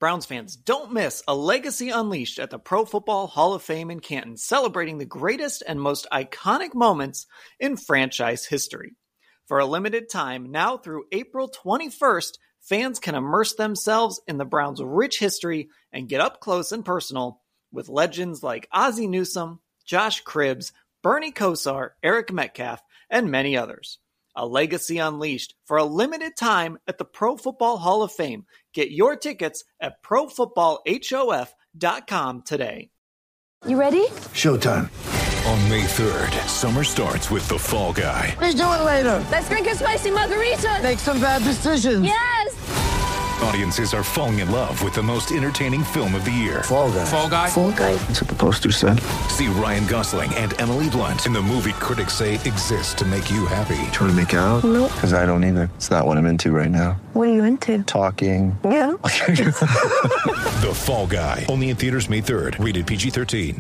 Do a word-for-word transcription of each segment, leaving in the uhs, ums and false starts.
Browns fans, don't miss a Legacy Unleashed at the Pro Football Hall of Fame in Canton, celebrating the greatest and most iconic moments in franchise history. For a limited time, now through April twenty-first, fans can immerse themselves in the Browns' rich history and get up close and personal with legends like Ozzie Newsome, Josh Cribbs, Bernie Kosar, Eric Metcalf, and many others. A Legacy Unleashed for a limited time at the Pro Football Hall of Fame. Get your tickets at pro football hof dot com today. You ready? Showtime. On May third, summer starts with The Fall Guy. What are you doing later? Let's drink a spicy margarita. Make some bad decisions. Yes! Audiences are falling in love with the most entertaining film of the year. Fall Guy. Fall Guy? Fall Guy. That's what the poster said. See Ryan Gosling and Emily Blunt in the movie critics say exists to make you happy. Trying to make it out? Nope. Because I don't either. It's not what I'm into right now. What are you into? Talking. Yeah. The Fall Guy. Only in theaters May third. Rated P G thirteen.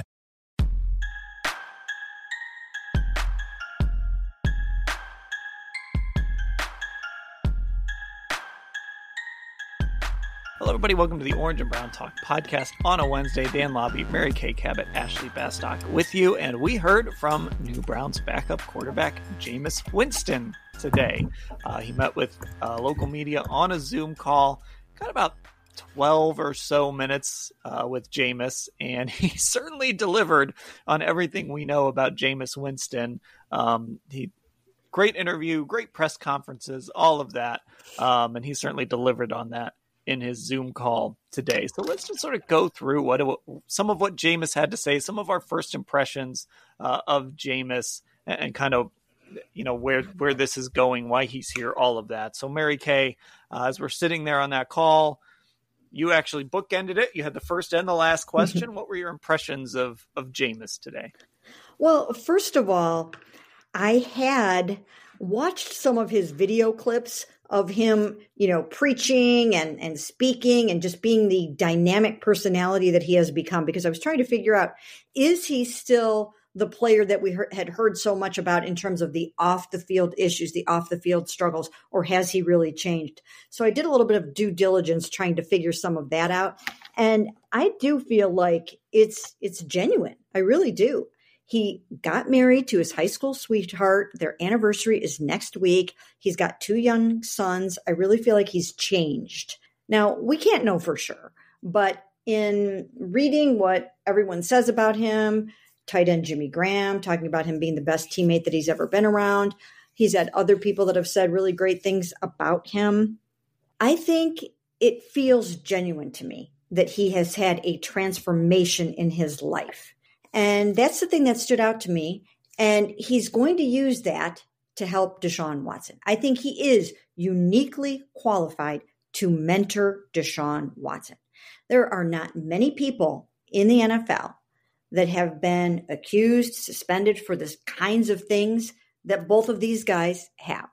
Hello, everybody. Welcome to the Orange and Brown Talk podcast on a Wednesday. Dan Lobby, Mary Kay Cabot, Ashley Bastock with you. And we heard from new Browns backup quarterback Jameis Winston today. Uh, he met with uh, local media on a Zoom call. Got about twelve or so minutes uh, with Jameis, and he certainly delivered on everything we know about Jameis Winston. Um, he great interview, great press conferences, all of that. Um, and he certainly delivered on that in his Zoom call today. So let's just sort of go through what some of what Jameis had to say, some of our first impressions uh, of Jameis, and, and kind of, you know, where where this is going, why he's here, all of that. So Mary Kay, uh, as we're sitting there on that call, you actually bookended it. You had the first and the last question. What were your impressions of of Jameis today? Well, first of all, I had watched some of his video clips of him, you know, preaching and, and speaking and just being the dynamic personality that he has become, because I was trying to figure out, is he still the player that we heard, had heard so much about in terms of the off the field issues, the off the field struggles, or has he really changed? So I did a little bit of due diligence trying to figure some of that out. And I do feel like it's, it's genuine. I really do. He got married to his high school sweetheart. Their anniversary is next week. He's got two young sons. I really feel like he's changed. Now, we can't know for sure, but in reading what everyone says about him, tight end Jimmy Graham talking about him being the best teammate that he's ever been around. He's had other people that have said really great things about him. I think it feels genuine to me that he has had a transformation in his life. And that's the thing that stood out to me. And he's going to use that to help Deshaun Watson. I think he is uniquely qualified to mentor Deshaun Watson. There are not many people in the N F L that have been accused, suspended for the kinds of things that both of these guys have.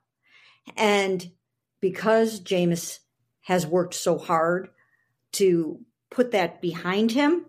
And because Jameis has worked so hard to put that behind him,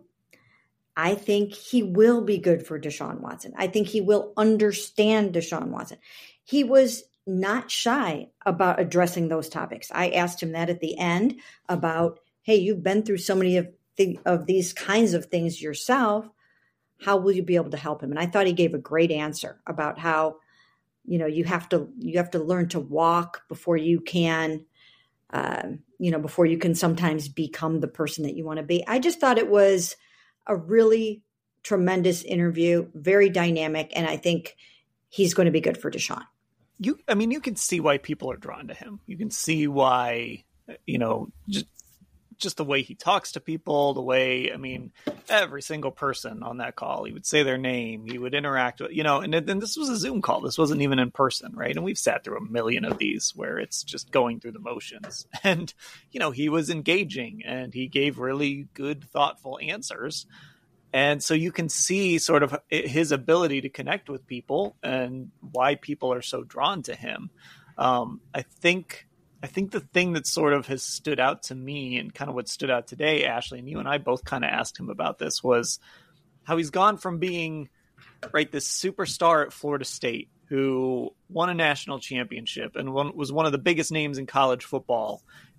I think he will be good for Deshaun Watson. I think he will understand Deshaun Watson. He was not shy about addressing those topics. I asked him that at the end about, hey, you've been through so many of, the, of these kinds of things yourself. How will you be able to help him? And I thought he gave a great answer about how, you know, you have to you have to learn to walk before you can, uh, you know, before you can sometimes become the person that you want to be. I just thought it was a really tremendous interview, very dynamic, and I think he's going to be good for Deshaun. You, I mean, you can see why people are drawn to him. You can see why, you know, just, just the way he talks to people, the way, I mean, every single person on that call, he would say their name, he would interact with, you know, and then this was a Zoom call. This wasn't even in person, right? And we've sat through a million of these where it's just going through the motions. And, you know, he was engaging and he gave really good, thoughtful answers. And so you can see sort of his ability to connect with people and why people are so drawn to him. Um, I think I think the thing that sort of has stood out to me and kind of what stood out today, Ashley, and you and I both kind of asked him about this, was how he's gone from being, right, this superstar at Florida State who won a national championship and one, was one of the biggest names in college football,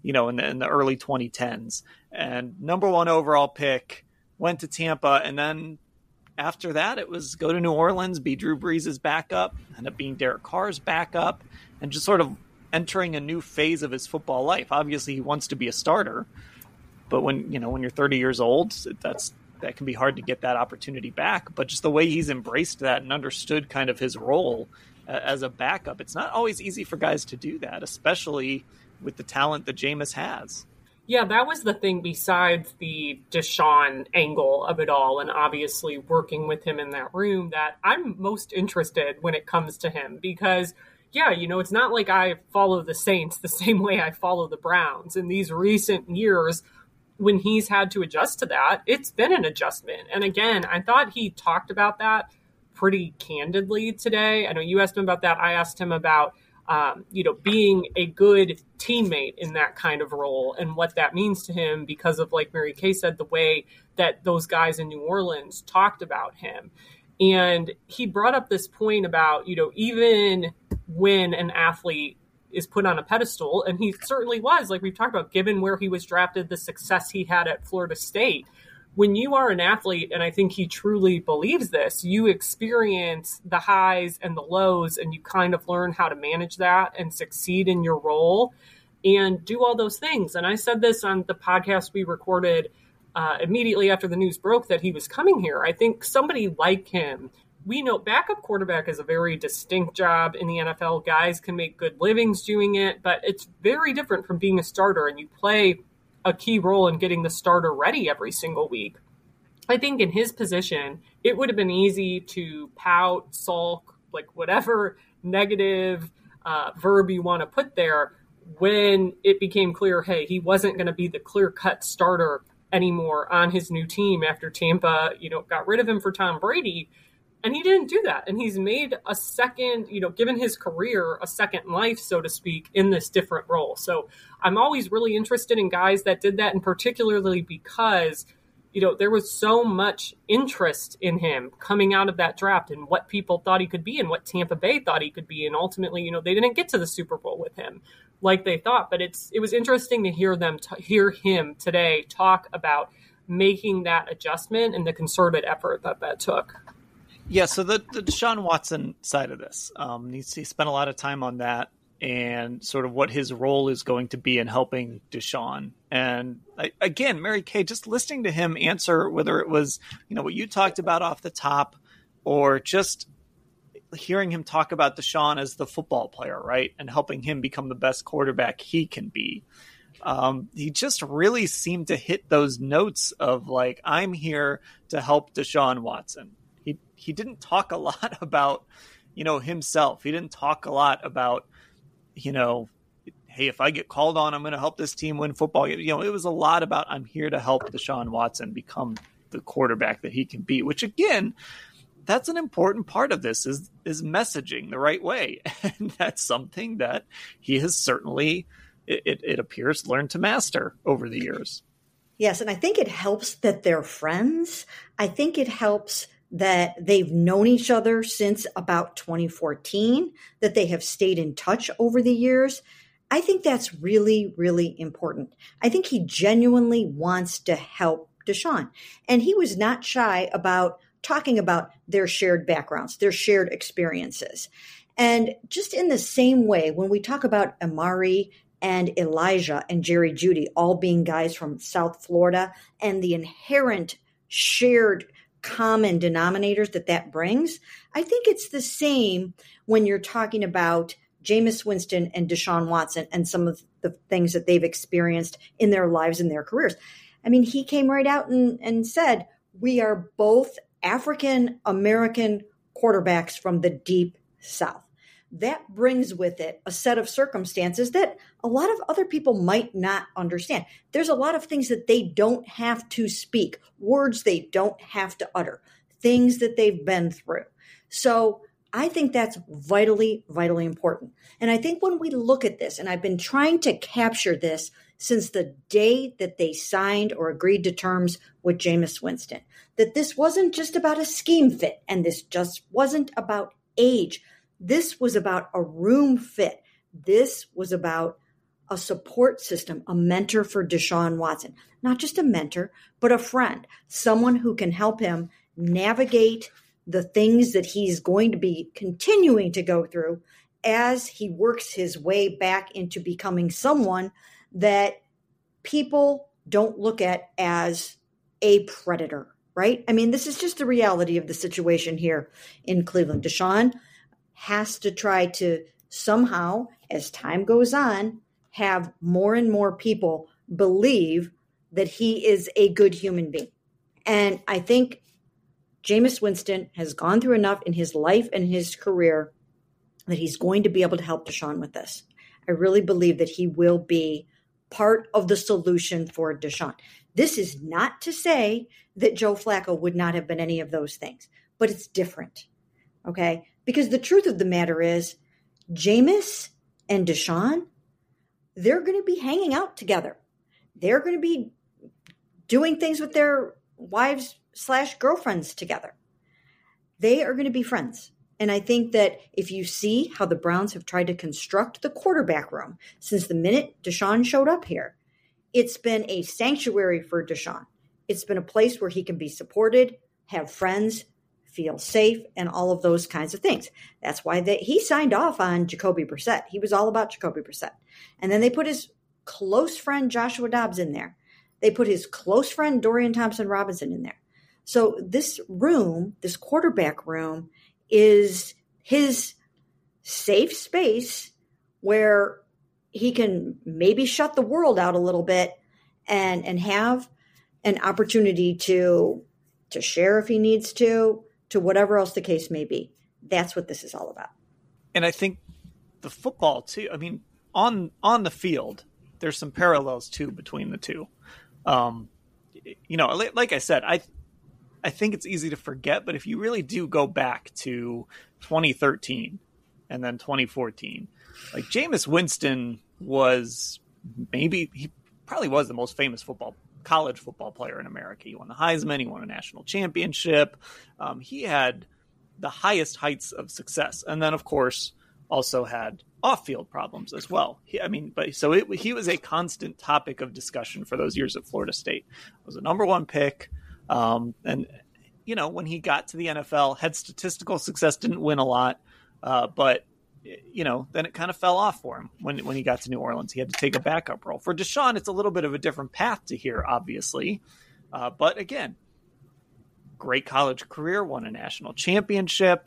you know, in the, in the early twenty tens. And number one overall pick, went to Tampa, and then after that, it was go to New Orleans, be Drew Brees' backup, end up being Derek Carr's backup, and just sort of entering a new phase of his football life. Obviously, he wants to be a starter, but when, you know, when you're thirty years old, that's that can be hard to get that opportunity back. But just the way he's embraced that and understood kind of his role uh, as a backup, it's not always easy for guys to do that, especially with the talent that Jameis has. Yeah, that was the thing besides the Deshaun angle of it all, and obviously working with him in that room, that I'm most interested when it comes to him. Because, yeah, you know, it's not like I follow the Saints the same way I follow the Browns. In these recent years, when he's had to adjust to that, it's been an adjustment. And again, I thought he talked about that pretty candidly today. I know you asked him about that. I asked him about Um, you know, being a good teammate in that kind of role and what that means to him because of, like Mary Kay said, the way that those guys in New Orleans talked about him. And he brought up this point about, you know, even when an athlete is put on a pedestal, and he certainly was, like we've talked about, given where he was drafted, the success he had at Florida State, when you are an athlete, and I think he truly believes this, you experience the highs and the lows, and you kind of learn how to manage that and succeed in your role and do all those things. And I said this on the podcast we recorded uh, immediately after the news broke that he was coming here. I think somebody like him, we know backup quarterback is a very distinct job in the N F L. Guys can make good livings doing it, but it's very different from being a starter, and you play a key role in getting the starter ready every single week. I think in his position, it would have been easy to pout, sulk, like whatever negative uh, verb you want to put there when it became clear, hey, he wasn't going to be the clear-cut starter anymore on his new team after Tampa, you know, got rid of him for Tom Brady. And he didn't do that. And he's made a second, you know, given his career a second life, so to speak, in this different role. So I'm always really interested in guys that did that, and particularly because, you know, there was so much interest in him coming out of that draft and what people thought he could be and what Tampa Bay thought he could be. And ultimately, you know, they didn't get to the Super Bowl with him like they thought. But it's it was interesting to hear them t- hear him today talk about making that adjustment and the concerted effort that that took. Yeah, so the, the Deshaun Watson side of this, um, he, he spent a lot of time on that and sort of what his role is going to be in helping Deshaun. And I, again, Mary Kay, just listening to him answer, whether it was, you know, what you talked about off the top or just hearing him talk about Deshaun as the football player, right, and helping him become the best quarterback he can be. Um, he just really seemed to hit those notes of like, I'm here to help Deshaun Watson. He he didn't talk a lot about, you know, himself. He didn't talk a lot about, you know, hey, if I get called on, I'm going to help this team win football. You know, it was a lot about I'm here to help Deshaun Watson become the quarterback that he can be, which again, that's an important part of this is is messaging the right way. And that's something that he has certainly, it, it, it appears, learned to master over the years. Yes, and I think it helps that they're friends. I think it helps that they've known each other since about twenty fourteen, that they have stayed in touch over the years. I think that's really, really important. I think he genuinely wants to help Deshaun. And he was not shy about talking about their shared backgrounds, their shared experiences. And just in the same way, when we talk about Amari and Elijah and Jerry Jeudy all being guys from South Florida and the inherent shared common denominators that that brings, I think it's the same when you're talking about Jameis Winston and Deshaun Watson and some of the things that they've experienced in their lives and their careers. I mean, he came right out and, and said, we are both African American quarterbacks from the deep South. That brings with it a set of circumstances that a lot of other people might not understand. There's a lot of things that they don't have to speak, words they don't have to utter, things that they've been through. So I think that's vitally, vitally important. And I think when we look at this, and I've been trying to capture this since the day that they signed or agreed to terms with Jameis Winston, that this wasn't just about a scheme fit, and this just wasn't about age. This was about a room fit. This was about a support system, a mentor for Deshaun Watson. Not just a mentor, but a friend, someone who can help him navigate the things that he's going to be continuing to go through as he works his way back into becoming someone that people don't look at as a predator, right? I mean, this is just the reality of the situation here in Cleveland. Deshaun has to try to somehow, as time goes on, have more and more people believe that he is a good human being. And I think Jameis Winston has gone through enough in his life and his career that he's going to be able to help Deshaun with this. I really believe that he will be part of the solution for Deshaun. This is not to say that Joe Flacco would not have been any of those things, but it's different, okay? Because the truth of the matter is, Jameis and Deshaun, they're going to be hanging out together. They're going to be doing things with their wives slash girlfriends together. They are going to be friends. And I think that if you see how the Browns have tried to construct the quarterback room since the minute Deshaun showed up here, it's been a sanctuary for Deshaun. It's been a place where he can be supported, have friends, feel safe, and all of those kinds of things. That's why they, he signed off on Jacoby Brissett. He was all about Jacoby Brissett. And then they put his close friend Joshua Dobbs in there. They put his close friend Dorian Thompson-Robinson in there. So this room, this quarterback room, is his safe space where he can maybe shut the world out a little bit and, and have an opportunity to, to share if he needs to, to whatever else the case may be. That's what this is all about. And I think the football too, I mean, on, on the field, there's some parallels too between the two. Um, you know, like, like I said, I, I think it's easy to forget, but if you really do go back to twenty thirteen and then twenty fourteen, like Jameis Winston was maybe, he probably was the most famous football, college football player in America. He won the Heisman, he won a national championship. Um, he had the highest heights of success. And then of course also had off-field problems as well. He, I mean, but so it, he was a constant topic of discussion for those years at Florida State. It was a number one pick. Um, and, you know, when he got to the N F L, had statistical success, didn't win a lot. Uh, but, you know, then it kind of fell off for him when, when he got to New Orleans. He had to take a backup role. For Deshaun, it's a little bit of a different path to here, obviously. Uh, but again, great college career, won a national championship,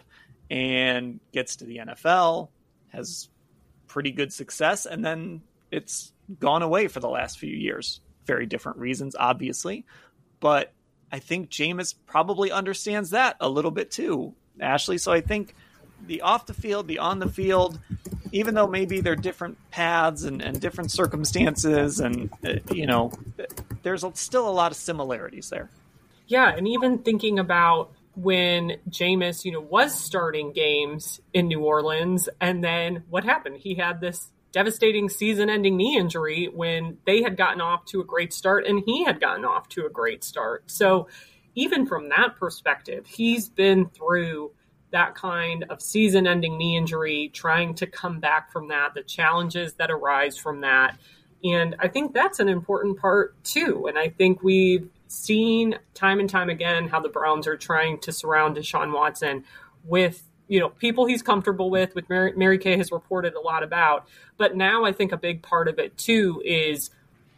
and gets to the N F L, has pretty good success, and then it's gone away for the last few years. Very different reasons, obviously. But I think Jameis probably understands that a little bit too, Ashley. So I think the off the field, the on the field, even though maybe they're different paths and, and different circumstances, and, uh, you know, there's still a lot of similarities there. Yeah, and even thinking about when Jameis, you know, was starting games in New Orleans, and then what happened? He had this devastating season-ending knee injury when they had gotten off to a great start and he had gotten off to a great start. So even from that perspective, he's been through that kind of season-ending knee injury, trying to come back from that, the challenges that arise from that. And I think that's an important part too. And I think we've seen time and time again how the Browns are trying to surround Deshaun Watson with, you know, people he's comfortable with, with Mary, Mary Kay has reported a lot about. But now I think a big part of it too is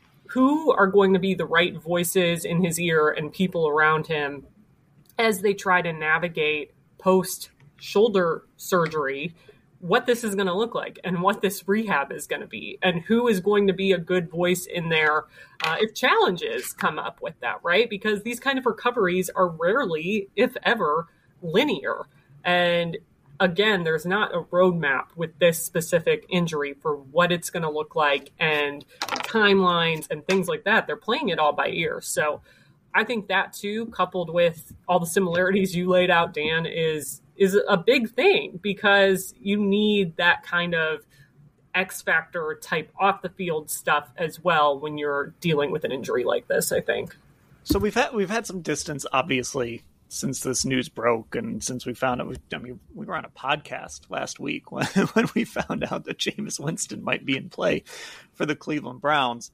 who are going to be the right voices in his ear and people around him as they try to navigate post shoulder surgery, what this is going to look like and what this rehab is going to be, and who is going to be a good voice in there uh, if challenges come up with that, right? Because these kind of recoveries are rarely, if ever, linear. And again, there's not a roadmap with this specific injury for what it's going to look like and timelines and things like that. They're playing it all by ear. So I think that too, coupled with all the similarities you laid out, Dan, is is a big thing, because you need that kind of X factor type off the field stuff as well when you're dealing with an injury like this, I think. So we've had we've had some distance, obviously, since this news broke and since we found out, I mean, we were on a podcast last week when, when we found out that Jameis Winston might be in play for the Cleveland Browns.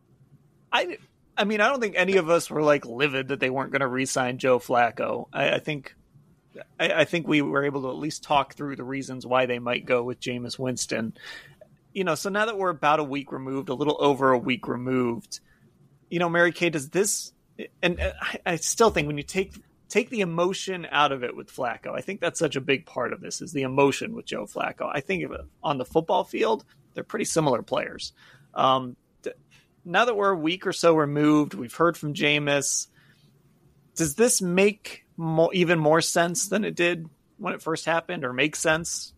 I, I mean, I don't think any of us were like livid that they weren't going to re-sign Joe Flacco. I, I think, I, I think we were able to at least talk through the reasons why they might go with Jameis Winston. You know, so now that we're about a week removed, a little over a week removed, you know, Mary Kay, does this, and I, I still think when you take take the emotion out of it with Flacco, I think that's such a big part of this is the emotion with Joe Flacco. I think on the football field, they're pretty similar players. Um, th- now that we're a week or so removed, we've heard from Jameis. Does this make more, even more sense than it did when it first happened, or make sense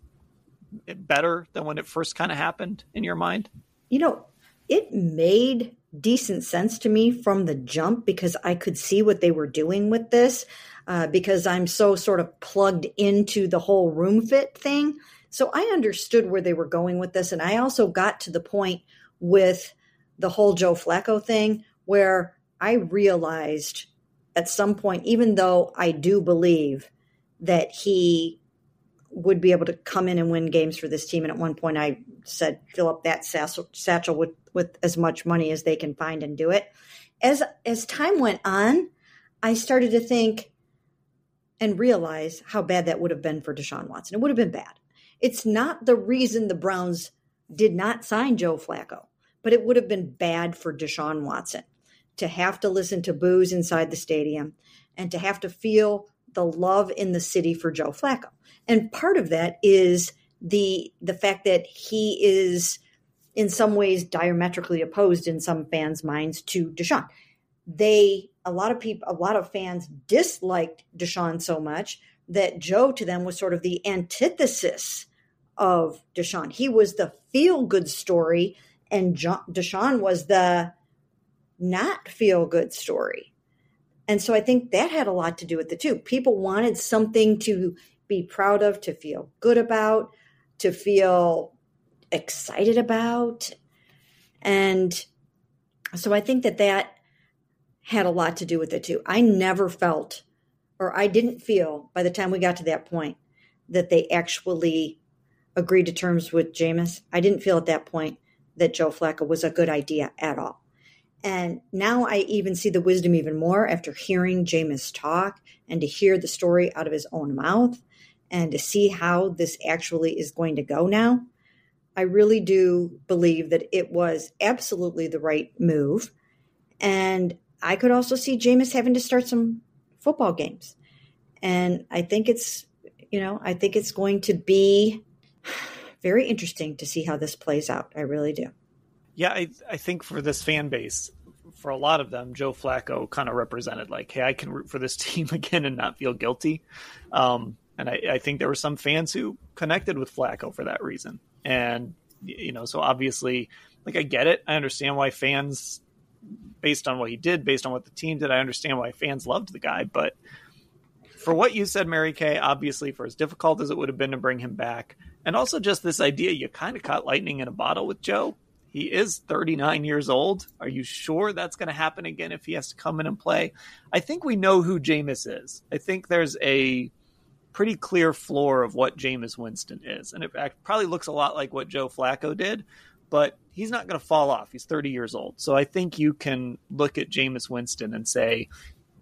better than when it first kind of happened in your mind? You know, it made decent sense to me from the jump because I could see what they were doing with this uh, because I'm so sort of plugged into the whole room fit thing. So I understood where they were going with this. And I also got to the point with the whole Joe Flacco thing where I realized at some point, even though I do believe that he would be able to come in and win games for this team. And at one point I said, fill up that satchel with, with as much money as they can find and do it. As, as time went on, I started to think and realize how bad that would have been for Deshaun Watson. It would have been bad. It's not the reason the Browns did not sign Joe Flacco, but it would have been bad for Deshaun Watson to have to listen to boos inside the stadium and to have to feel the love in the city for Joe Flacco. And part of that is the the fact that he is in some ways diametrically opposed in some fans' minds to Deshaun. They, a lot of people, a lot of fans disliked Deshaun so much that Joe to them was sort of the antithesis of Deshaun. He was the feel-good story and John, Deshaun was the not feel-good story. And so I think that had a lot to do with it too. People wanted something to be proud of, to feel good about, to feel excited about. And so I think that that had a lot to do with it too. I never felt, or I didn't feel by the time we got to that point that they actually agreed to terms with Jameis. I didn't feel at that point that Joe Flacco was a good idea at all. And now I even see the wisdom even more after hearing Jameis talk and to hear the story out of his own mouth and to see how this actually is going to go now. I really do believe that it was absolutely the right move. And I could also see Jameis having to start some football games. And I think it's, you know, I think it's going to be very interesting to see how this plays out. I really do. Yeah, I, I think for this fan base, for a lot of them, Joe Flacco kind of represented like, hey, I can root for this team again and not feel guilty. Um, and I, I think there were some fans who connected with Flacco for that reason. And, you know, so obviously, like, I get it. I understand why fans, based on what he did, based on what the team did, I understand why fans loved the guy. But for what you said, Mary Kay, obviously, for as difficult as it would have been to bring him back, and also just this idea, you kind of caught lightning in a bottle with Joe. He is thirty-nine years old. Are you sure that's going to happen again if he has to come in and play? I think we know who Jameis is. I think there's a pretty clear floor of what Jameis Winston is. And it probably looks a lot like what Joe Flacco did, but he's not going to fall off. He's thirty years old. So I think you can look at Jameis Winston and say,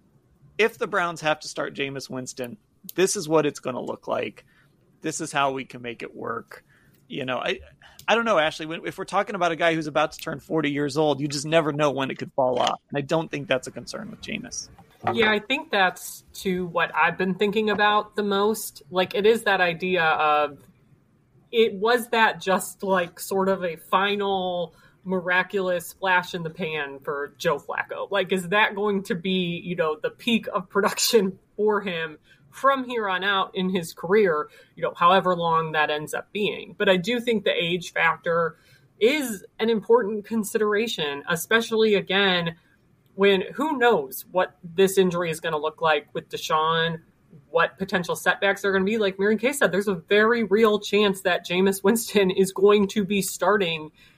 if the Browns have to start Jameis Winston, this is what it's going to look like. This is how we can make it work. You know, I I don't know, Ashley, if we're talking about a guy who's about to turn forty years old, you just never know when it could fall off. And I don't think that's a concern with Jameis. Yeah, I think that's to what I've been thinking about the most. Like, it is that idea of, it was that just like sort of a final miraculous flash in the pan for Joe Flacco? Like, is that going to be, you know, the peak of production for him from here on out in his career, you know, however long that ends up being? But I do think the age factor is an important consideration, especially, again, when who knows what this injury is going to look like with Deshaun, what potential setbacks are going to be. Like Mary Kay said, there's a very real chance that Jameis Winston is going to be starting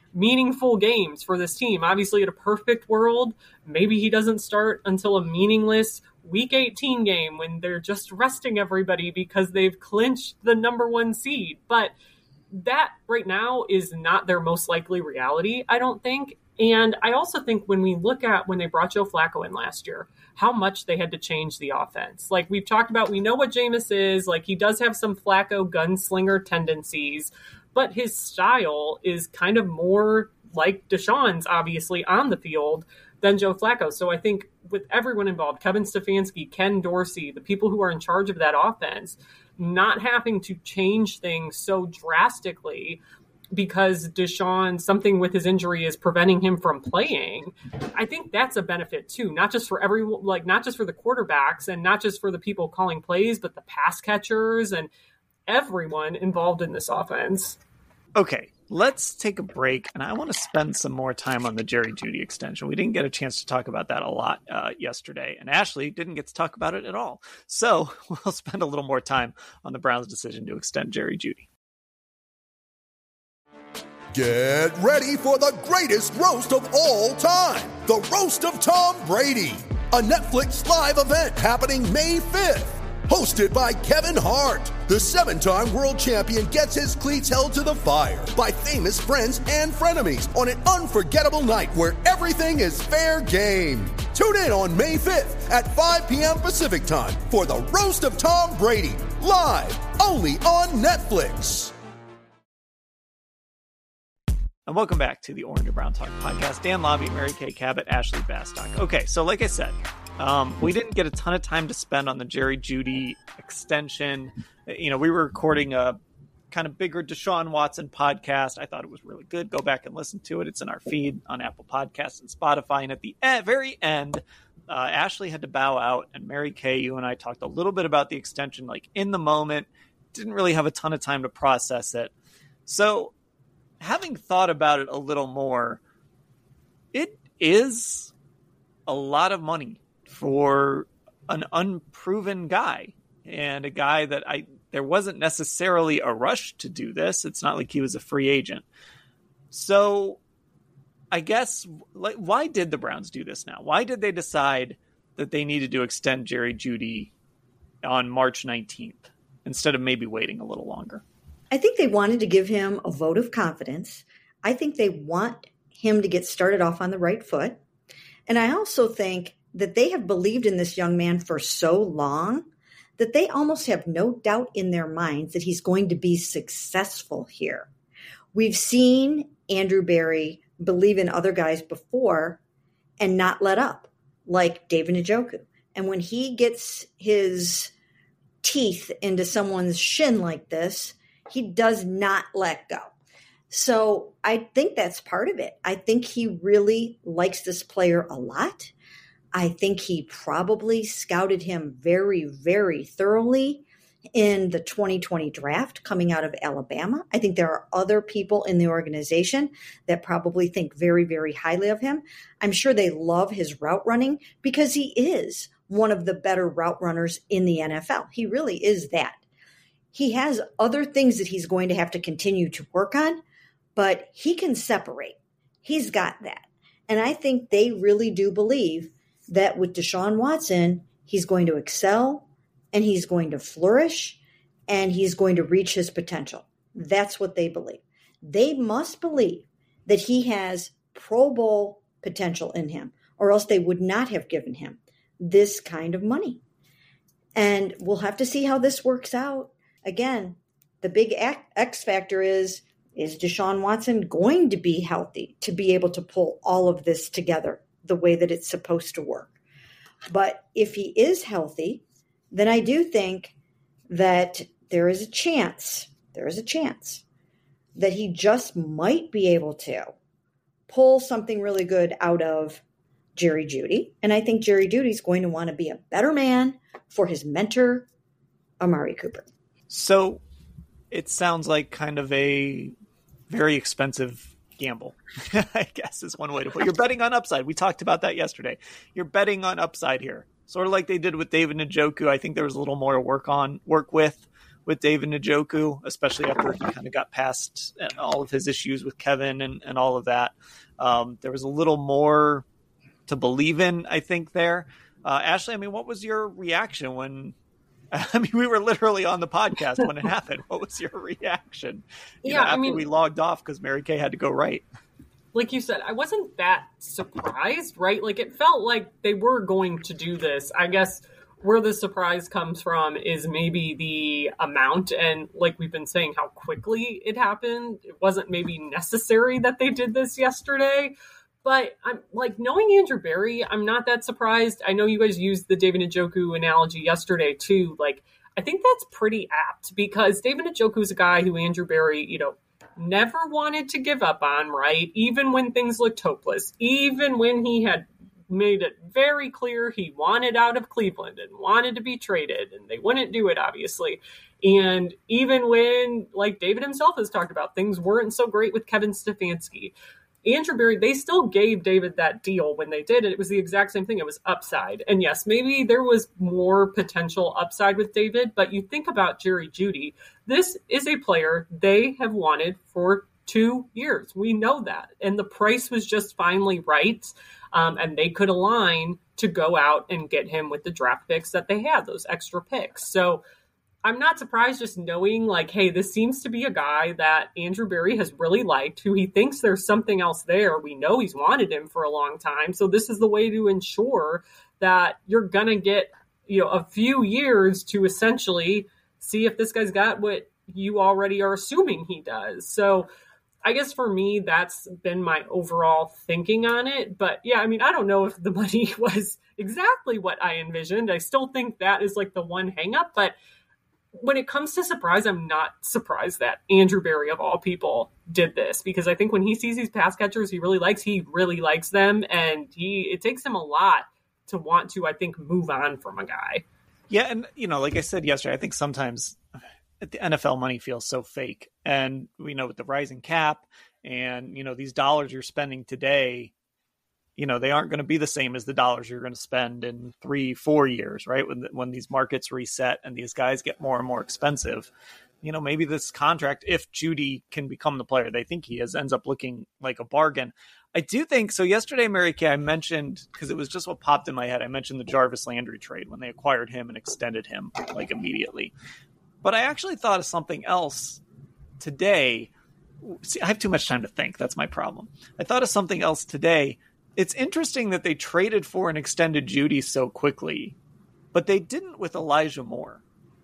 meaningful games for this team. Obviously, in a perfect world, maybe he doesn't start until a meaningless week eighteen game when they're just resting everybody because they've clinched the number one seed. But that right now is not their most likely reality, I don't think. And I also think when we look at when they brought Joe Flacco in last year, how much they had to change the offense. Like we've talked about, we know what Jameis is. Like he does have some Flacco gunslinger tendencies, but his style is kind of more like Deshaun's, obviously, on the field than Joe Flacco. So I think with everyone involved, Kevin Stefanski, Ken Dorsey, the people who are in charge of that offense, not having to change things so drastically because Deshaun, something with his injury is preventing him from playing. I think that's a benefit too, not just for every, like not just for the quarterbacks and not just for the people calling plays, but the pass catchers and everyone involved in this offense. Okay, let's take a break, and I want to spend some more time on the Jerry Jeudy extension. We didn't get a chance to talk about that a lot uh, yesterday, and Ashley didn't get to talk about it at all. So we'll spend a little more time on the Browns' decision to extend Jerry Jeudy. Get ready for the greatest roast of all time, the Roast of Tom Brady, a Netflix live event happening May fifth. Hosted by Kevin Hart, the seven-time world champion gets his cleats held to the fire by famous friends and frenemies on an unforgettable night where everything is fair game. Tune in on May fifth at five p.m. Pacific time for the Roast of Tom Brady, live only on Netflix. And welcome back to the Orange and Brown Talk podcast. Dan Lobby, Mary Kay Cabot, Ashley Bastock. Okay, so like I said, um, we didn't get a ton of time to spend on the Jerry Jeudy extension. You know, we were recording a kind of bigger Deshaun Watson podcast. I thought it was really good. Go back and listen to it. It's in our feed on Apple Podcasts and Spotify. And at the e- very end, uh, Ashley had to bow out. And Mary Kay, you and I talked a little bit about the extension, like in the moment. Didn't really have a ton of time to process it. So having thought about it a little more, it is a lot of money for an unproven guy and a guy that I, there wasn't necessarily a rush to do this. It's not like he was a free agent. So I guess, like, why did the Browns do this now? Why did they decide that they needed to extend Jerry Jeudy on March nineteenth instead of maybe waiting a little longer? I think they wanted to give him a vote of confidence. I think they want him to get started off on the right foot. And I also think that they have believed in this young man for so long that they almost have no doubt in their minds that he's going to be successful here. We've seen Andrew Berry believe in other guys before and not let up, like David Njoku. And when he gets his teeth into someone's shin like this, he does not let go. So I think that's part of it. I think he really likes this player a lot. I think he probably scouted him very, very thoroughly in the twenty twenty draft coming out of Alabama. I think there are other people in the organization that probably think very, very highly of him. I'm sure they love his route running because he is one of the better route runners in the N F L. He really is that. He has other things that he's going to have to continue to work on, but he can separate. He's got that. And I think they really do believe that with Deshaun Watson, he's going to excel and he's going to flourish and he's going to reach his potential. That's what they believe. They must believe that he has Pro Bowl potential in him, or else they would not have given him this kind of money. And we'll have to see how this works out. Again, the big X factor is, is Deshaun Watson going to be healthy to be able to pull all of this together the way that it's supposed to work? But if he is healthy, then I do think that there is a chance, there is a chance that he just might be able to pull something really good out of Jerry Jeudy. And I think Jerry Jeudy is going to want to be a better man for his mentor, Amari Cooper. So it sounds like kind of a very expensive gamble, I guess is one way to put it. You're betting on upside. We talked about that yesterday. You're betting on upside here. Sort of like they did with David Njoku. I think there was a little more to work on, work with, with David Njoku, especially after he kind of got past all of his issues with Kevin and, and all of that. Um, there was a little more to believe in, I think, there. Uh, Ashley, I mean, what was your reaction when, I mean, we were literally on the podcast when it happened. What was your reaction? You yeah, know, after I mean, we logged off because Mary Kay had to go right. Like you said, I wasn't that surprised, right? Like, it felt like they were going to do this. I guess where the surprise comes from is maybe the amount, and like we've been saying, how quickly it happened. It wasn't maybe necessary that they did this yesterday. But I'm like, knowing Andrew Berry, I'm not that surprised. I know you guys used the David Njoku analogy yesterday too. Like, I think that's pretty apt because David Njoku is a guy who Andrew Berry, you know, never wanted to give up on, right? Even when things looked hopeless, even when he had made it very clear he wanted out of Cleveland and wanted to be traded, and they wouldn't do it, obviously. And even when, like David himself has talked about, things weren't so great with Kevin Stefanski, Andrew Berry, they still gave David that deal when they did it. It was the exact same thing. It was upside. And yes, maybe there was more potential upside with David, but you think about Jerry Jeudy. This is a player they have wanted for two years. We know that. And the price was just finally right. Um, and they could align to go out and get him with the draft picks that they had, those extra picks. So I'm not surprised just knowing, like, hey, this seems to be a guy that Andrew Berry has really liked, who he thinks there's something else there. We know he's wanted him for a long time. So this is the way to ensure that you're going to get, you know, a few years to essentially see if this guy's got what you already are assuming he does. So I guess for me, that's been my overall thinking on it. But yeah, I mean, I don't know if the money was exactly what I envisioned. I still think that is like the one hang up, but when it comes to surprise, I'm not surprised that Andrew Berry, of all people, did this, because I think when he sees these pass catchers he really likes, he really likes them. And he, it takes him a lot to want to, I think, move on from a guy. Yeah. And, you know, like I said yesterday, I think sometimes the N F L money feels so fake. And, you know, with the rising cap and, you know, these dollars you're spending today, you know, they aren't going to be the same as the dollars you're going to spend in three, four years, right? When when these markets reset and these guys get more and more expensive, you know, maybe this contract, if Jeudy can become the player they think he is, ends up looking like a bargain. I do think so. Yesterday, Mary Kay, I mentioned, because it was just what popped in my head, I mentioned the Jarvis Landry trade when they acquired him and extended him like immediately. But I actually thought of something else today. See, I have too much time to think. That's my problem. I thought of something else today. It's interesting that they traded for and extended Jeudy so quickly, but they didn't with Elijah Moore.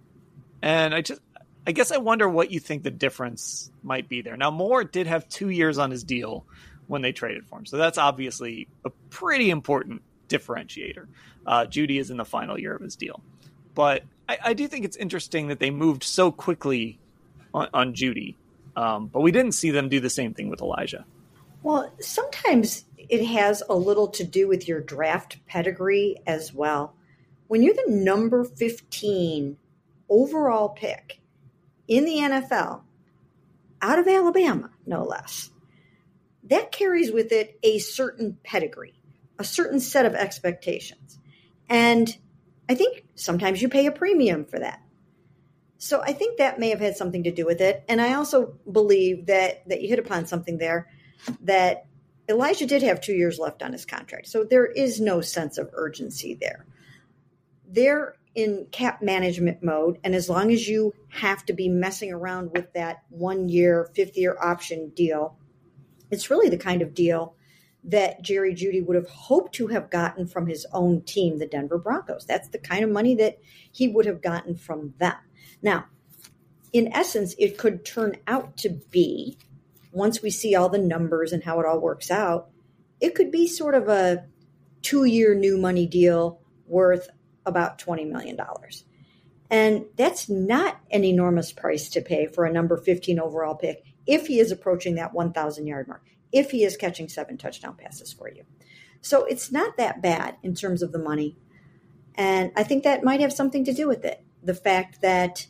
And I just, I guess I wonder what you think the difference might be there. Now, Moore did have two years on his deal when they traded for him. So that's obviously a pretty important differentiator. Uh, Jeudy is in the final year of his deal. But I, I do think it's interesting that they moved so quickly on, on Jeudy. Um, but we didn't see them do the same thing with Elijah. Well, sometimes it has a little to do with your draft pedigree as well. When you're the number fifteen overall pick in the N F L, out of Alabama, no less, that carries with it a certain pedigree, a certain set of expectations. And I think sometimes you pay a premium for that. So I think that may have had something to do with it. And I also believe that, that you hit upon something there, that Elijah did have two years left on his contract. So there is no sense of urgency there. They're in cap management mode. And as long as you have to be messing around with that one year, fifth year option deal, it's really the kind of deal that Jerry Jeudy would have hoped to have gotten from his own team, the Denver Broncos. That's the kind of money that he would have gotten from them. Now, in essence, it could turn out to be, once we see all the numbers and how it all works out, it could be sort of a two-year new money deal worth about twenty million dollars. And that's not an enormous price to pay for a number fifteen overall pick if he is approaching that one thousand yard mark, if he is catching seven touchdown passes for you. So it's not that bad in terms of the money. And I think that might have something to do with it. The fact that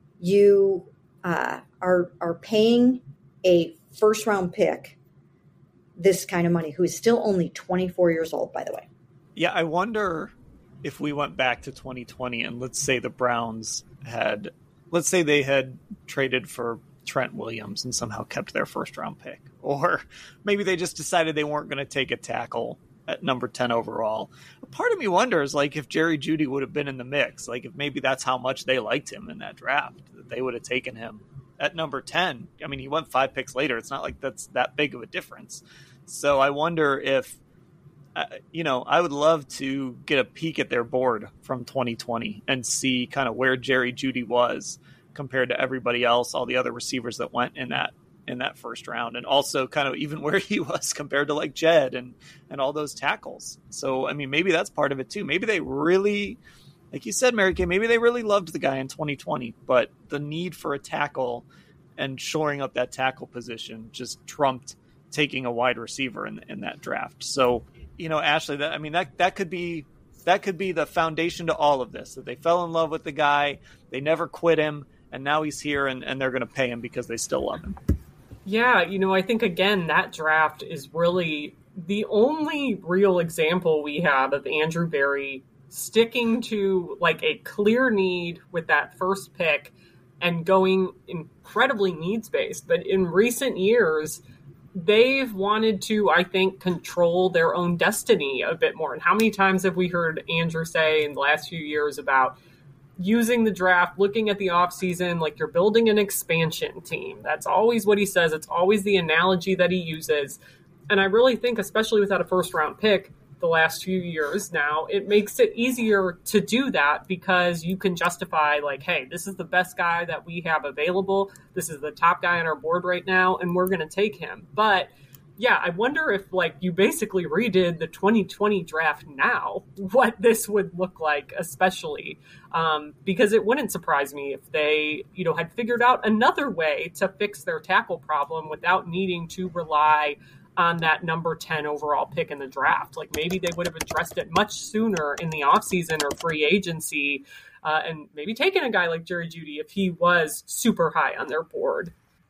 you uh, are are paying a first round pick this kind of money, who is still only twenty-four years old, by the way. Yeah, I wonder if we went back to twenty twenty and let's say the Browns had let's say they had traded for Trent Williams and somehow kept their first round pick, or maybe they just decided they weren't going to take a tackle at number ten overall. A part of me wonders, like, if Jerry Jeudy would have been in the mix, like if maybe that's how much they liked him in that draft, that they would have taken him at number ten. I mean, he went five picks later. It's not like that's that big of a difference. So I wonder if, uh, you know, I would love to get a peek at their board from twenty twenty and see kind of where Jerry Jeudy was compared to everybody else, all the other receivers that went in that in that first round, and also kind of even where he was compared to like Jed and, and all those tackles. So, I mean, maybe that's part of it too. Maybe they really, like you said, Mary Kay, maybe they really loved the guy in twenty twenty, but the need for a tackle and shoring up that tackle position just trumped taking a wide receiver in, in that draft. So, you know, Ashley, that, I mean, that, that could be, that could be the foundation to all of this, that they fell in love with the guy. They never quit him. And now he's here, and, and they're going to pay him because they still love him. Yeah, you know, I think, again, that draft is really the only real example we have of Andrew Berry sticking to, like, a clear need with that first pick and going incredibly needs-based. But in recent years, they've wanted to, I think, control their own destiny a bit more. And how many times have we heard Andrew say in the last few years about using the draft, looking at the offseason like you're building an expansion team? That's always what he says. It's always the analogy that he uses. And I really think, especially without a first-round pick the last few years now, it makes it easier to do that because you can justify, like, hey, this is the best guy that we have available. This is the top guy on our board right now, and we're going to take him. But yeah, I wonder if, like, you basically redid the twenty twenty draft now, what this would look like, especially um, because it wouldn't surprise me if they, you know, had figured out another way to fix their tackle problem without needing to rely on that number ten overall pick in the draft. Like, maybe they would have addressed it much sooner in the offseason or free agency uh, and maybe taken a guy like Jerry Jeudy if he was super high on their board.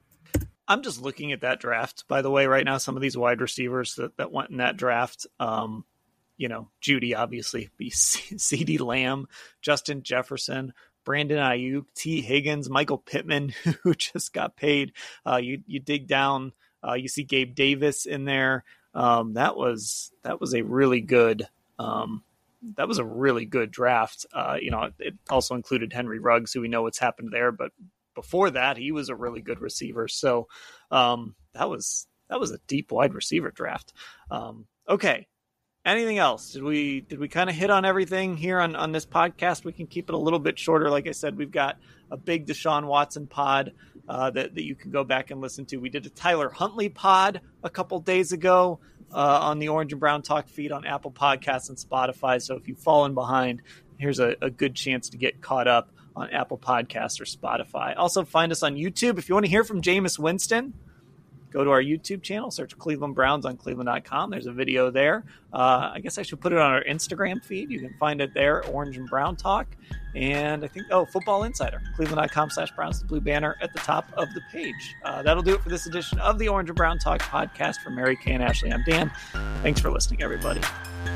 I'm just looking at that draft, by the way, right now, some of these wide receivers that, that went in that draft. Um, you know, Jeudy, obviously, be CeeDee Lamb, Justin Jefferson, Brandon Ayuk, T. Higgins, Michael Pittman, who just got paid. Uh, you you dig down, uh, you see Gabe Davis in there. Um, that was that was a really good um, that was a really good draft. Uh, you know, it also included Henry Ruggs, who we know what's happened there, but before that, he was a really good receiver. So um, that was that was a deep wide receiver draft. Um, okay. Anything else? Did we did we kind of hit on everything here on, on this podcast? We can keep it a little bit shorter. Like I said, we've got a big Deshaun Watson pod uh, that, that you can go back and listen to. We did a Tyler Huntley pod a couple days ago uh, on the Orange and Brown Talk feed on Apple Podcasts and Spotify. So if you've fallen behind, here's a, a good chance to get caught up on Apple Podcasts or Spotify. Also, find us on YouTube. If you want to hear from Jameis Winston, go to our YouTube channel, search Cleveland Browns on cleveland dot com. There's a video there. Uh, I guess I should put it on our Instagram feed. You can find it there, Orange and Brown Talk. And I think, oh, Football Insider, cleveland dot com slash Browns, the blue banner at the top of the page. Uh, that'll do it for this edition of the Orange and Brown Talk podcast. For Mary Kay and Ashley, I'm Dan. Thanks for listening, everybody.